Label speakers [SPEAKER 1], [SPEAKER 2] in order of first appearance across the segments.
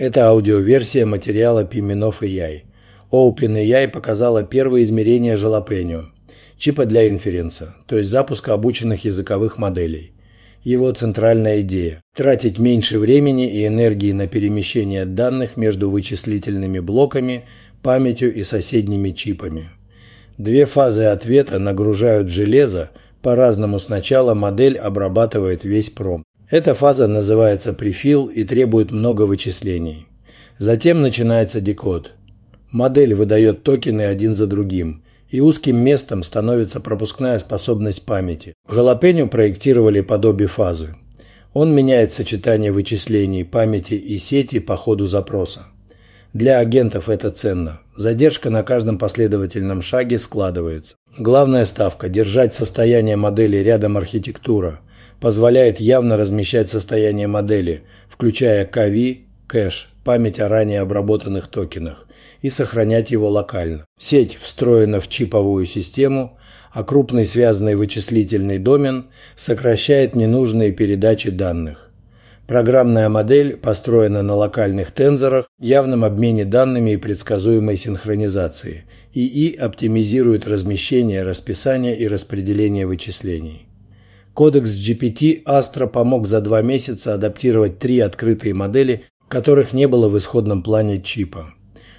[SPEAKER 1] Это аудиоверсия материала Piminov AI. OpenAI показала первые измерения Jalapeno, чипа для инференса, то есть запуска обученных языковых моделей. Его центральная идея – тратить меньше времени и энергии на перемещение данных между вычислительными блоками, памятью и соседними чипами. Две фазы ответа нагружают железо, по-разному сначала модель обрабатывает весь промпт. Эта фаза называется префил и требует много вычислений. Затем начинается декод. Модель выдает токены один за другим, и узким местом становится пропускная способность памяти. В Jalapeno проектировали подобие фазы. Он меняет сочетание вычислений, памяти и сети по ходу запроса. Для агентов это ценно. Задержка на каждом последовательном шаге складывается. Главная ставка – держать состояние модели рядом архитектура. Позволяет явно размещать состояние модели, включая KV, кэш, память о ранее обработанных токенах, и сохранять его локально. Сеть встроена в чиповую систему, а крупный связанный вычислительный домен сокращает ненужные передачи данных. Программная модель построена на локальных тензорах, явном обмене данными и предсказуемой синхронизации. ИИ оптимизирует размещение, расписание и распределение вычислений. Кодекс GPT Astra помог за 2 месяца адаптировать 3 открытые модели, которых не было в исходном плане чипа.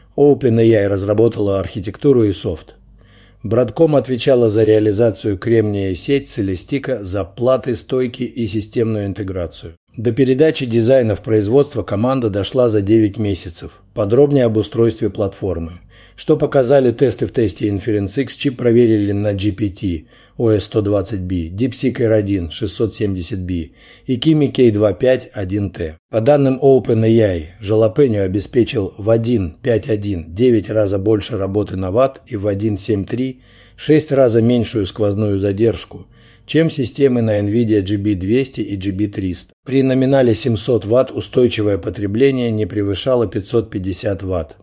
[SPEAKER 1] OpenAI разработала архитектуру и софт. Broadcom отвечала за реализацию кремния сеть Celestica, за платы, стойки и системную интеграцию. До передачи дизайна в производство команда дошла за 9 месяцев. Подробнее об устройстве платформы. Что показали тесты в тесте Inference X, чип проверили на GPT OS120B, DeepSeek R1 670B и Kimi K25 1T. По данным OpenAI, Jalapeno обеспечил в 1.5.1 9 раз больше работы на ватт и в 1.7.3 6 раз меньшую сквозную задержку, чем системы на NVIDIA GB200 и GB300. При номинале 700 Вт устойчивое потребление не превышало 550 Вт.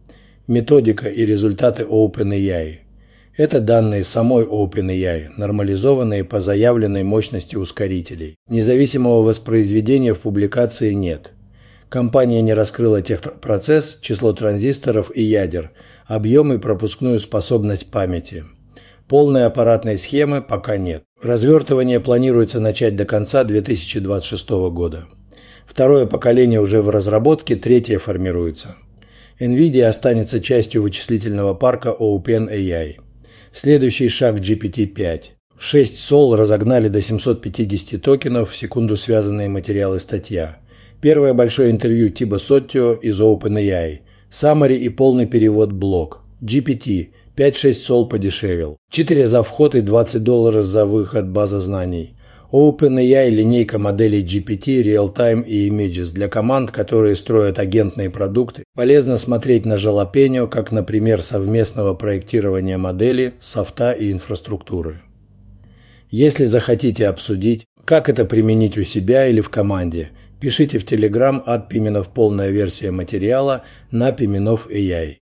[SPEAKER 1] Методика и результаты OpenAI. Это данные самой OpenAI, нормализованные по заявленной мощности ускорителей. Независимого воспроизведения в публикации нет. Компания не раскрыла техпроцесс, число транзисторов и ядер, объем и пропускную способность памяти. Полной аппаратной схемы пока нет. Развертывание планируется начать до конца 2026 года. Второе поколение уже в разработке, третье формируется. NVIDIA останется частью вычислительного парка OpenAI. Следующий шаг GPT-5. 6 сол разогнали до 750 токенов в секунду связанные материалы статья. Первое большое интервью Тибо Соттио из OpenAI. Summary и полный перевод блог. GPT 5-6 сол подешевел. 4 за вход и $20 за выход база знаний. OpenAI – линейка моделей GPT, Real-Time и Images для команд, которые строят агентные продукты. Полезно смотреть на Jalapeno как на пример совместного проектирования модели, софта и инфраструктуры. Если захотите обсудить, как это применить у себя или в команде, пишите в Telegram @Piminov полная версия материала на Piminov AI.